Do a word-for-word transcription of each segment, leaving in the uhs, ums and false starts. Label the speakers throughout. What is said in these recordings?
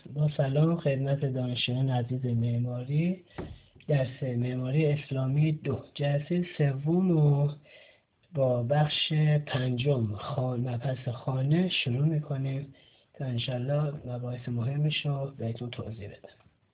Speaker 1: با سلام خدمت دانشجویان عزیز معماری. درس معماری اسلامی دو جلسه سوم رو با بخش پنجم خانه مبحث خانه شروع میکنیم تا انشالله مباحث مهمش رو بهتون توضیح بدم.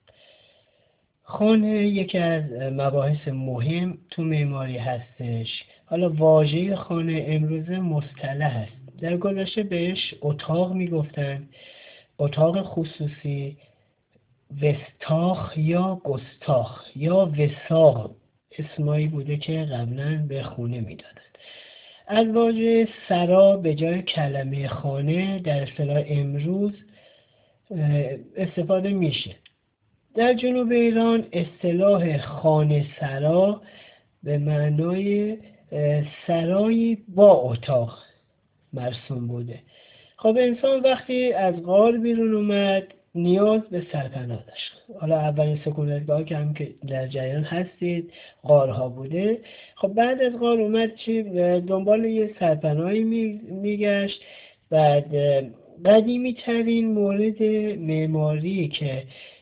Speaker 1: خانه یکی از مباحث مهم تو معماری هستش. حالا واژه خانه امروزه مصطلح هست. در گذشته بهش اتاق میگفتن، اتاق خصوصی، وستاخ یا گستاخ یا وساق اسمایی بوده که قبلا به خونه میدادن. از واژه سرا به جای کلمه خانه در اصطلاح امروز استفاده میشه. در جنوب ایران اصطلاح خانه سرا به معنای سرایی با اتاق مرسوم بوده. خب انسان وقتی از غار بیرون اومد نیاز به سرپناه داشت. حالا اولین سکونتگاه که هم که در جریان هستید غارها بوده. خب بعد از غار اومد چی دنبال یه سرپناهی میگشت. بعد قدیمی ترین مورد معماری که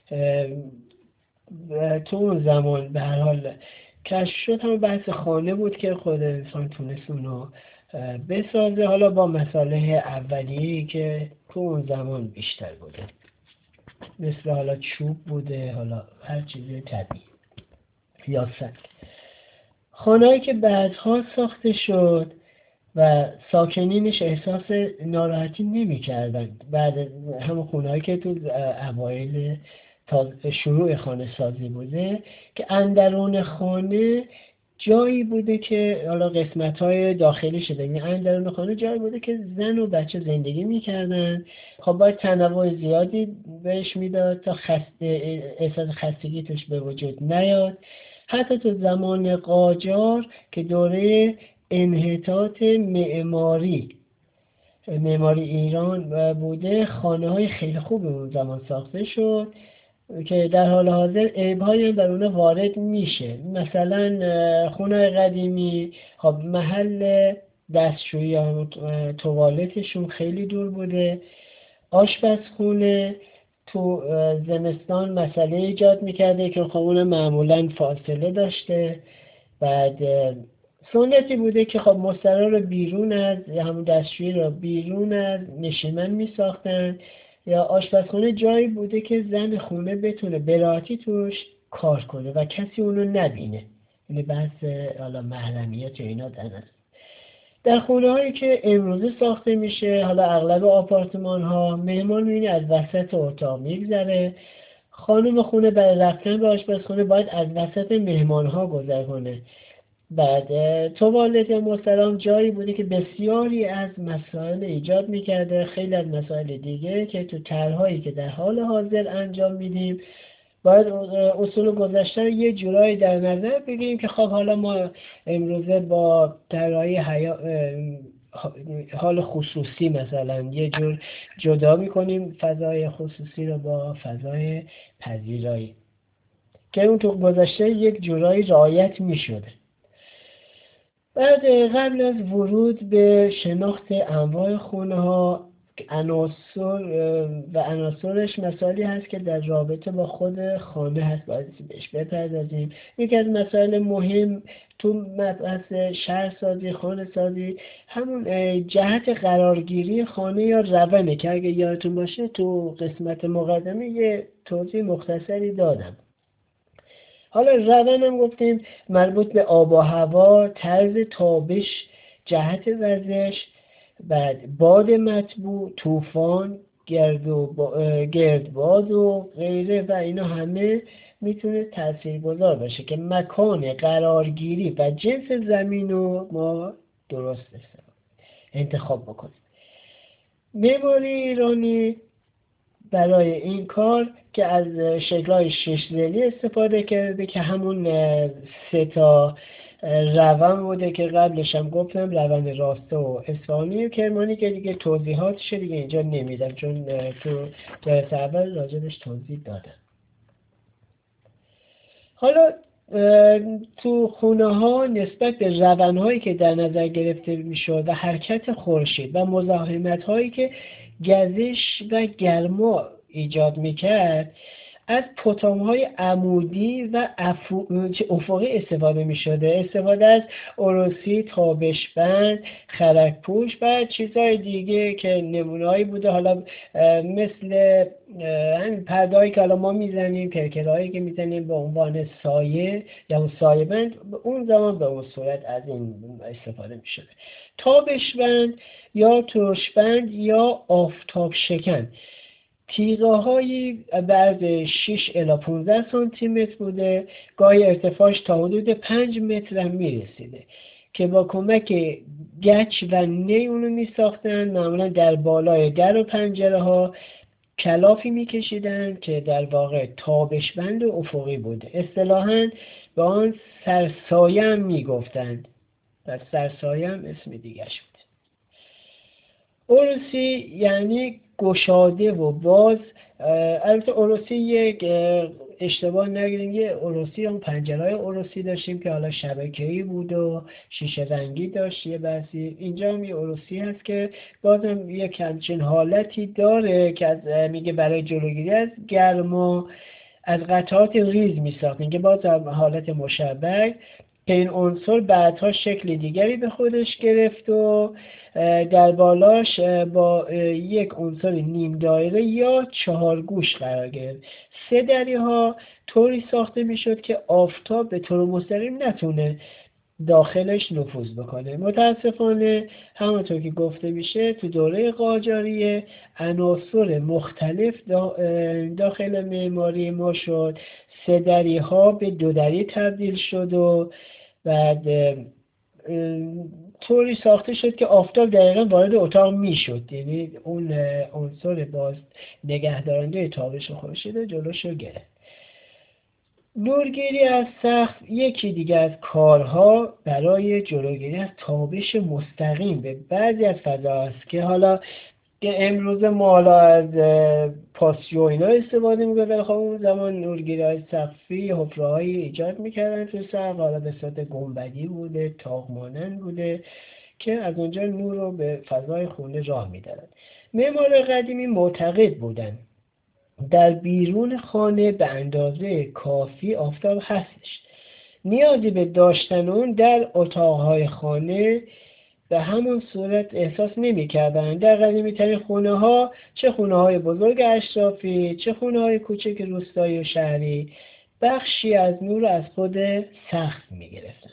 Speaker 1: تو اون زمان به هر حال کشف شد هم بحث خانه بود که خود انسان تونست اونو بسازه، حالا با مصالح اولیه‌ای که تو اون زمان بیشتر بوده، مثل حالا چوب بوده، حالا هر چیز طبیعی یا سنگ. خانه‌ای که بعدها ساخته شد و ساکنینش احساس ناراحتی نمی کردن بعد همون خونه‌ای که تو اوایل شروع خانه سازی بوده، که اندرون خانه جایی بوده که حالا قسمت‌های داخلی شده، یعنی اندرون خانه جایی بوده که زن و بچه زندگی می‌کردن. خب باید تنوع زیادی بهش میداد تا خسته احساس خستگی توش به وجود نیاد. حتی تو زمان قاجار که دوره انحطاط معماری معماری ایران بوده، خانه‌های خیلی خوب اون زمان ساخته شد که در حال حاضر عیب‌هایی در اون وارد میشه. مثلا خونه قدیمی خب محل دستشویی یا توالتشون خیلی دور بوده. آشپزخونه تو زمستان مسئله ایجاد میکرده که خب اون معمولا فاصله داشته. بعد سنتی بوده که خب مستراح رو بیرون از همون دستشویی رو بیرون از نشیمن میساختن، یا آشپزخونه جایی بوده که زن خونه بتونه به راحتی توش کار کنه و کسی اونو نبینه. یعنی بحث حالا محرمیت و اینا در نظر. در خونه هایی که امروزه ساخته میشه، حالا اغلب آپارتمان ها، مهمان میبینی از وسط اتاق میگذره. خانم خونه برای رفتن به آشپزخونه باید از وسط مهمان ها گذر کنه. بعد توالت مستراح جایی بوده که بسیاری از مسائل ایجاد میکرده. خیلی از مسائل دیگه که تو طرح‌هایی که در حال حاضر انجام میدیم باید اصول گذشته یه جورایی در نظر بگیریم که خب حالا ما امروزه با طرح‌های حیا... حال خصوصی مثلا یه جور جدا میکنیم فضای خصوصی رو با فضای پذیرایی که اون تو گذشته یک جورایی رعایت میشده. بعد قبل از ورود به شناخت انواع خونه ها، عناصر و عناصرش مسائلی هست که در رابطه با خود خانه هست، باید بهش بپردازیم. یکی از مسائل مهم تو مبحث شهرسازی، خانه سازی، همون جهت قرارگیری خانه یا روانه که اگه یادتون باشه تو قسمت مقدمه یه توضیح مختصری دادم. حالا روان هم گفتیم مربوط به آب و هوا، طرز تابش، جهت وزش، بعد باد مطبوع، طوفان، گرد و با... گردباد و غیره و اینا همه میتونه تاثیرگذار باشه که مکان قرارگیری و جنس زمین رو ما درست انتخاب بکنیم. معماری ایرانی برای این کار که از شکل‌های شش ضلعی استفاده کرده که همون سه تا روان بوده که قبلش هم گفتم، روان راسته و اصفهانی و کرمانی که دیگه توضیحاتش دیگه اینجا نمیدم چون تو جلسه اول راجبش توضیح دادم. حالا تو خونه ها نسبت به روان هایی که در نظر گرفته میشد و حرکت خورشید و مزاحمت هایی که گزش و گرما ایجاد میکرد از پتام‌های عمودی و افقی استفاده می‌شده. استفاده از اروسی، تابشبند، خرک‌پوش و چیزهای دیگه که نمونه‌هایی بوده، حالا مثل همین پرده‌هایی که حالا ما میزنیم، کرکرهایی که میزنیم به عنوان سایه یا اون سایه بند، اون زمان به اون صورت از این استفاده می‌شده. تابشبند یا ترشبند یا آفتاب شکن تیغه هایی بعد شش الی پانزده سانتی متر بوده، گاهی ارتفاعش تا حدود پنج متر هم میرسیده که با کمک گچ و نی اونو میساختن. معمولا در بالای در و پنجره ها کلافی میکشیدن که در واقع تابشبند و افقی بوده. اصطلاحاً به آن سرسایه هم میگفتند و سرسایه هم اسم دیگرش بود. اروسی یعنی گشاده و باز. البته اروسی یک اشتباه نگیریم، یه اروسی هم پنجره‌های اروسی داشتیم که حالا شبکه‌ای بود و شیشه رنگی داشت یه بحثی. اینجا هم یه اروسی هست که بازم یک همچین حالتی داره که از میگه برای جلوگیری از گرما از قطعات ریز میساختن که باز هم حالت مشبک که این عنصر بعدها شکل دیگری به خودش گرفت و در بالاش با یک عنصر نیم دایره یا چهارگوش قرار گرفت. سه دری ها طوری ساخته میشد که آفتاب به طور مستقیم نتونه داخلش نفوذ بکنه. متاسفانه همونطور که گفته میشه تو دوره قاجاریه عناصر مختلف داخل معماری ما شد. سه دری ها به دو دری تبدیل شد و بعد طوری ساخته شد که آفتاب دقیقا وارد اتاق میشد، یعنی اون عنصر باز نگهدارنده تابش خورشید جلوشو گرفت. نورگیری از سقف یکی دیگه از کارها برای جلوگیری از تابش مستقیم به بعضی از فضاها است که حالا که امروز ما حالا از پاسیو اینا استفاده میکنه، ولی خب اون زمان نورگیری های سقفی حفره‌هایی ایجاد میکردن تو سقف، حالا به صورت گنبدی بوده، تاق مانند بوده که از اونجا نور رو به فضای خونه راه میدادن. معمارای قدیمی معتقد بودن در بیرون خانه به اندازه کافی آفتاب هستش، نیازی به داشتن اون در اتاقهای خانه به همون صورت احساس نمی کردن. در قدیمی ترین خونه ها، چه خونه های بزرگ اشرافی چه خونه های کوچک روستایی و شهری، بخشی از نور از خود سقف می گرفتن.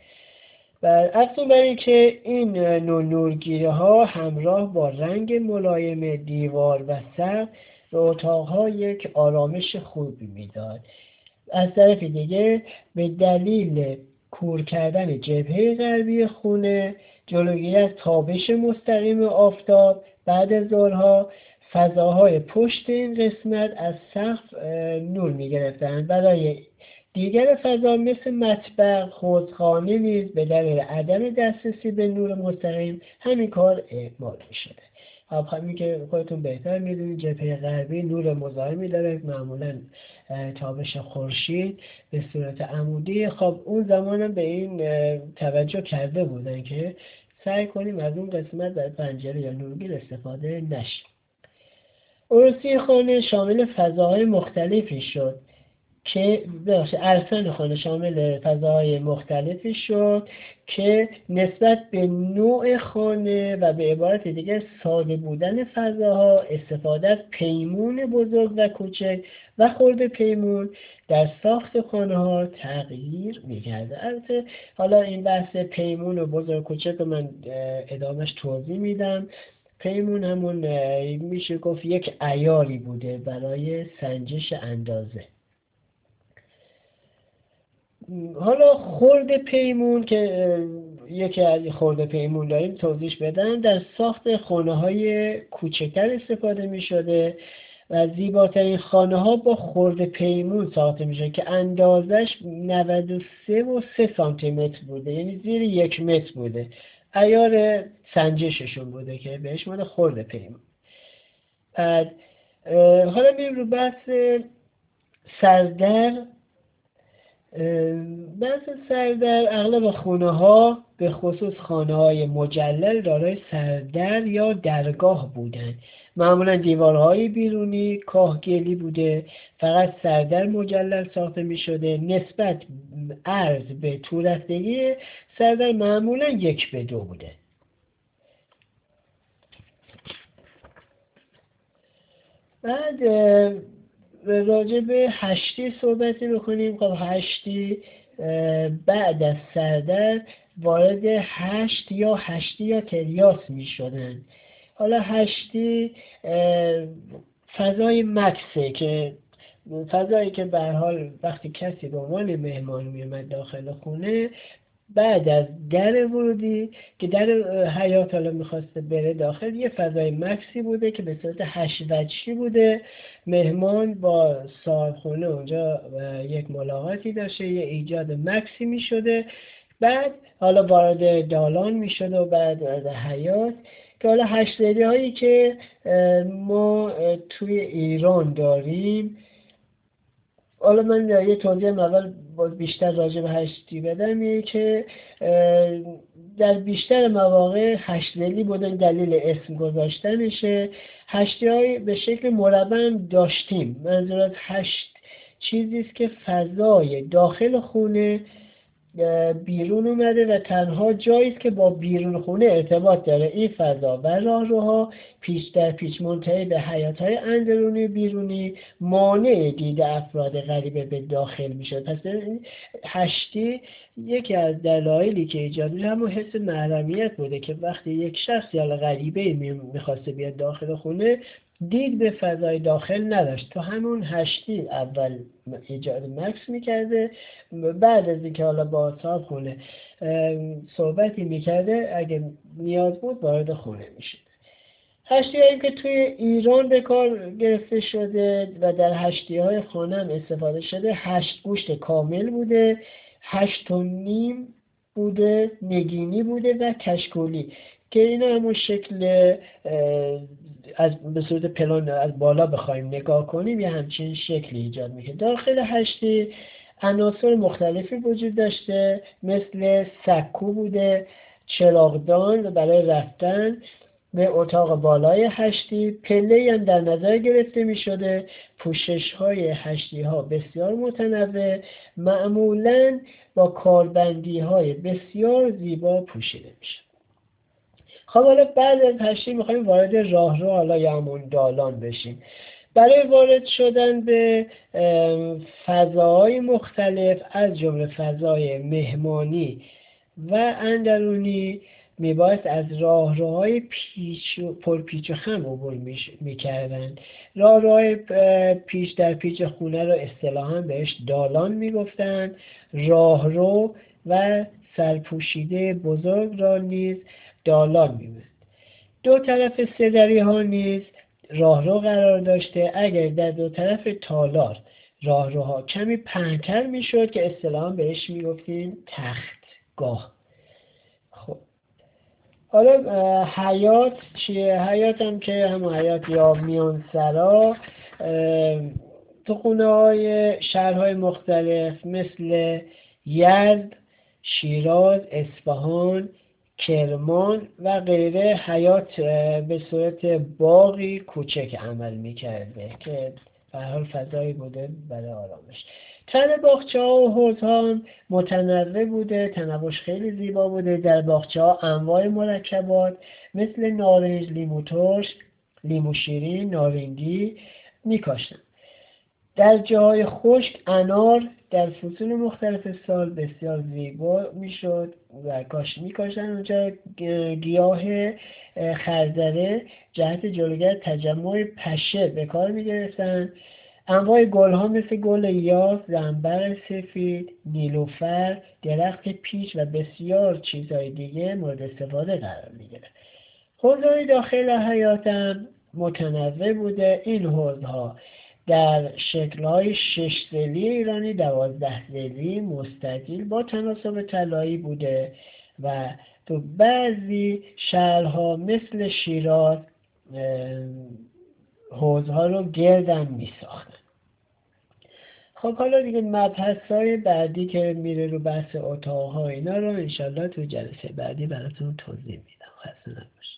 Speaker 1: و افزون بر این که این نوع نورگیری ها همراه با رنگ ملایم دیوار و سقف به اتاقها یک آرامش خوبی میداد. از طرف دیگه به دلیل کور کردن جبهه غربی خونه، جلوگیری از تابش مستقیم آفتاب بعد از ظهرها، فضاهای پشت این قسمت از سقف نور می گرفتند. برای دیگر فضا مثل مطبخ، حوضخانه نیز به دلیل عدم دسترسی به نور مستقیم همین کار اعمال می شده. خب همین که خودتون بهتر میدونید جبهه غربی نور مزاحمی داره، معمولا تابش خورشید به صورت عمودی. خب اون زمان به این توجه کرده بودن که سعی کنیم از اون قسمت در پنجره یا نورگیر استفاده نشیم. اروسی خانه شامل فضاهای مختلفی شد که بخش ارسن خانه شامل فضاهای مختلفی شد که نسبت به نوع خانه و به عبارت دیگر ساده بودن فضاها، استفاده از پیمون بزرگ و کوچک و خرد پیمون در ساخت خانه ها تغییر می‌کرده. البته حالا این بحث پیمون و بزرگ کوچک رو من ادامهش توضیح میدم. پیمون همون میشه گفت یک عیاری بوده برای سنجش اندازه. حالا خرد پیمون که یکی از خرد پیمون داریم توضیح بدن، در ساخت خانه های کوچکتر استفاده می شده و زیباترین خانه ها با خرد پیمون ساخته می شده که اندازش نود و سه و سه سانتی متر بوده، یعنی زیر یک متر بوده. عیار سنجششون بوده که بهش ماده خرد پیمون. بعد حالا میریم رو بحث سردر بحث سردر اغلب خونه ها به خصوص خانه های مجلل دارای سردر یا درگاه بودن. معمولا دیوارهای بیرونی کاهگلی بوده، فقط سردر مجلل ساخته می شده. نسبت عرض به طولستگی سردر معمولا یک به دو بوده. بعد راجع به هشتی صحبتی بکنیم. خب هشتی بعد از سردر وارد هشت یا هشتی یا تریاس می شدن. حالا هشتی فضای مکسه که فضایی که به هر حال وقتی کسی به عنوان مهمان می اومد داخل خونه، بعد از در ورودی که در حیاط حالا میخواسته بره داخل، یه فضای مکسی بوده که به صورت هشت وجهی بوده. مهمان با صاحب خونه اونجا یک ملاقاتی داشته، یه ایجاد مکسی میشده. بعد حالا وارد دالان میشده و بعد وارد حیاط، که حالا هشت سری هایی که ما توی ایران داریم. حالا من یه توضیح اول بیشتر راجع به هشتی بدم، اینه که در بیشتر مواقع هشت ضلعی بودن، دلیل اسم گذاشتنشه. هشتی های به شکل مربع داشتیم. منظور از هشت چیزی است که فضای داخل خونه بیرون اومده و تنها جایی است که با بیرون خونه ارتباط داره. این فضا و راهروها پیچ در پیچ منتهی به حیاط‌های اندرونی و بیرونی مانع دید افراد غریبه به داخل میشه. پس هشتی یکی از دلایلی که ایجاد میشه همون حس محرمیت بوده، که وقتی یک شخص یا غریبه میخواسته بیاد داخل خونه، دید به فضای داخل نداشت. تو همون هشتی اول ایجاد مکس میکرده، بعد از اینکه حالا با صاحب خونه صحبتی میکرده اگه نیاز بود وارد خونه میشه. هشتی هایی که توی ایران به کار گرفته شده و در هشتی های خانه هم استفاده شده، هشت گوشت کامل بوده، هشت و نیم بوده، نگینی بوده و کشکولی، که این همون شکل از به صورت پلان از بالا بخوایم نگاه کنیم یه همچین شکلی ایجاد میشه. داخل هشتی عناصر مختلفی وجود داشته، مثل سکو بوده، چراغدان برای رفتن به اتاق بالای هشتی، پله‌ای هم در نظر گرفته می شده. پوشش های هشتی ها بسیار متنوع، معمولاً با کاربندی های بسیار زیبا پوشیده میشه. خب حالا بعد از هشتی میخوایم وارد راه رو حالا یا همون دالان بشیم. برای وارد شدن به فضاهای مختلف از جمله فضای مهمانی و اندرونی میباید از راهروهای پیچ و پرپیچ و خم عبور میکردن. راهروهای پیچ در پیچ خونه رو اصطلاحاً بهش دالان میگفتن. راهرو و سرپوشیده بزرگ را نیز دالان می‌بود. دو طرف سدری ها نیز راهرو قرار داشته. اگر در دو طرف تالار راهروها کمی پهن‌تر میشد که اصطلاحاً بهش میگفتیم تختگاه. خب حالا حیاط چیه؟ حیاط هم که همون حیاط یا میانسرا تو خونه های شهرهای مختلف مثل یزد، شیراز، اصفهان، کرمان و غیره حیاط به صورت باغی کوچک عمل میکرده که به هر حال فضایی بوده برای آرامش. تن باغچه ها و حوض ها متنوع بوده، تنوعش خیلی زیبا بوده. در باغچه ها انواع مرکبات مثل نارنج، لیمو ترش، لیمو شیرین، نارنگی میکاشتن. در جاهای خشک انار در فصول مختلف سال بسیار زیبا میشد و کاشت میکاشتن. اونجا گیاه خرزره جهت جلوگر تجمع پشه به کار میگرفتن. انواع گل ها مثل گل یاس، زنبق سفید، نیلوفر، درخت پیچ و بسیار چیزهای دیگه مورد استفاده قرار میگرفت. حوضهای داخل حیاطم متنوع بوده. این حوضها در شکل‌های شش ضلعی ایرانی، دوازده ضلعی مستطیل با تناسب طلایی بوده و تو بعضی شهرها مثل شیراز حوضها رو گردن می ساختن. خب حالا دیگه مبحث های بعدی که میره رو بحث اتاق ها اینا رو انشالله تو جلسه بعدی براتون توضیح میدم. خسته نباشید.